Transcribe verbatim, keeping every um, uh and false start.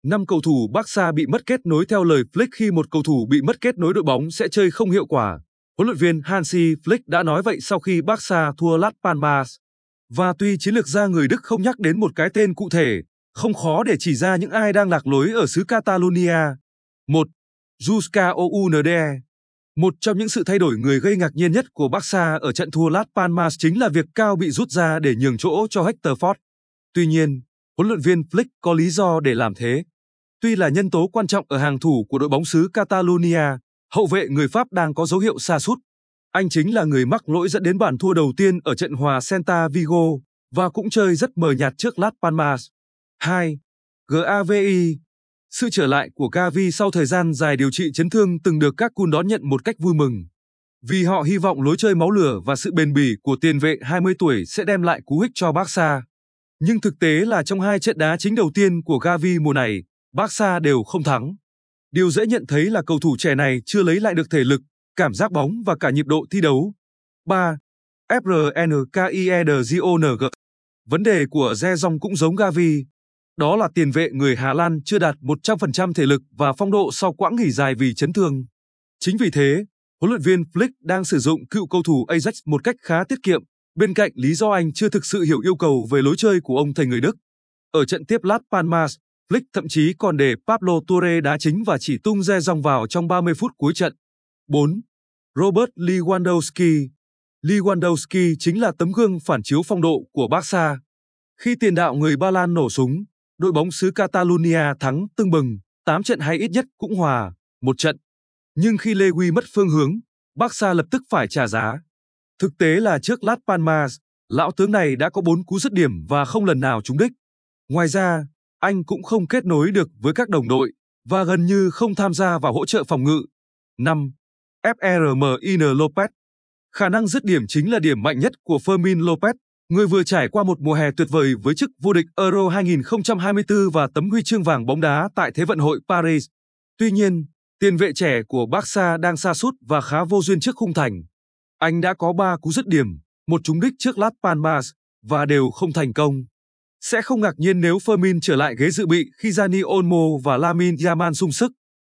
Năm cầu thủ Barca bị mất kết nối. Theo lời Flick, khi một cầu thủ bị mất kết nối, đội bóng sẽ chơi không hiệu quả. Huấn luyện viên Hansi Flick đã nói vậy sau khi Barca thua Las Palmas. Và tuy chiến lược gia người Đức không nhắc đến một cái tên cụ thể, không khó để chỉ ra những ai đang lạc lối ở xứ Catalonia. một. Juska Ounde. Một trong những sự thay đổi người gây ngạc nhiên nhất của Barca ở trận thua Las Palmas chính là việc Cao bị rút ra để nhường chỗ cho Hector Fort. Tuy nhiên, huấn luyện viên Flick có lý do để làm thế. Tuy là nhân tố quan trọng ở hàng thủ của đội bóng xứ Catalonia, hậu vệ người Pháp đang có dấu hiệu sa sút. Anh chính là người mắc lỗi dẫn đến bàn thua đầu tiên ở trận hòa Celta Vigo và cũng chơi rất mờ nhạt trước Las Palmas. hai. Gavi. Sự trở lại của Gavi sau thời gian dài điều trị chấn thương từng được các cun đón nhận một cách vui mừng. Vì họ hy vọng lối chơi máu lửa và sự bền bỉ của tiền vệ hai mươi tuổi sẽ đem lại cú hích cho Barca. Nhưng thực tế là trong hai trận đá chính đầu tiên của Gavi mùa này, Barca đều không thắng. Điều dễ nhận thấy là cầu thủ trẻ này chưa lấy lại được thể lực, cảm giác bóng và cả nhịp độ thi đấu. ba. Frenkiedjong. Vấn đề của De Jong cũng giống Gavi. Đó là tiền vệ người Hà Lan chưa đạt một trăm phần trăm thể lực và phong độ sau quãng nghỉ dài vì chấn thương. Chính vì thế, huấn luyện viên Flick đang sử dụng cựu cầu thủ Ajax một cách khá tiết kiệm, bên cạnh lý do anh chưa thực sự hiểu yêu cầu về lối chơi của ông thầy người Đức. Ở trận tiếp Las Palmas, Flick thậm chí còn để Pablo Torre đá chính và chỉ tung De Jong vào trong ba mươi phút cuối trận. bốn. Robert Lewandowski. Lewandowski chính là tấm gương phản chiếu phong độ của Barca. Khi tiền đạo người Ba Lan nổ súng, đội bóng xứ Catalonia thắng tưng bừng, tám trận hay ít nhất cũng hòa một trận. Nhưng khi Lewy mất phương hướng, Barca lập tức phải trả giá. Thực tế là trước Las Palmas, lão tướng này đã có bốn cú dứt điểm và không lần nào trúng đích. Ngoài ra, anh cũng không kết nối được với các đồng đội và gần như không tham gia vào hỗ trợ phòng ngự. năm. Fermin Lopez. Khả năng dứt điểm chính là điểm mạnh nhất của Fermin Lopez, người vừa trải qua một mùa hè tuyệt vời với chức vô địch Euro hai không hai tư và tấm huy chương vàng bóng đá tại Thế vận hội Paris. Tuy nhiên, tiền vệ trẻ của Barca đang sa sút và khá vô duyên trước khung thành. Anh đã có ba cú dứt điểm, một trúng đích trước Las Palmas và đều không thành công. Sẽ không ngạc nhiên nếu Fermin trở lại ghế dự bị khi Dani Olmo và Lamine Yamal sung sức.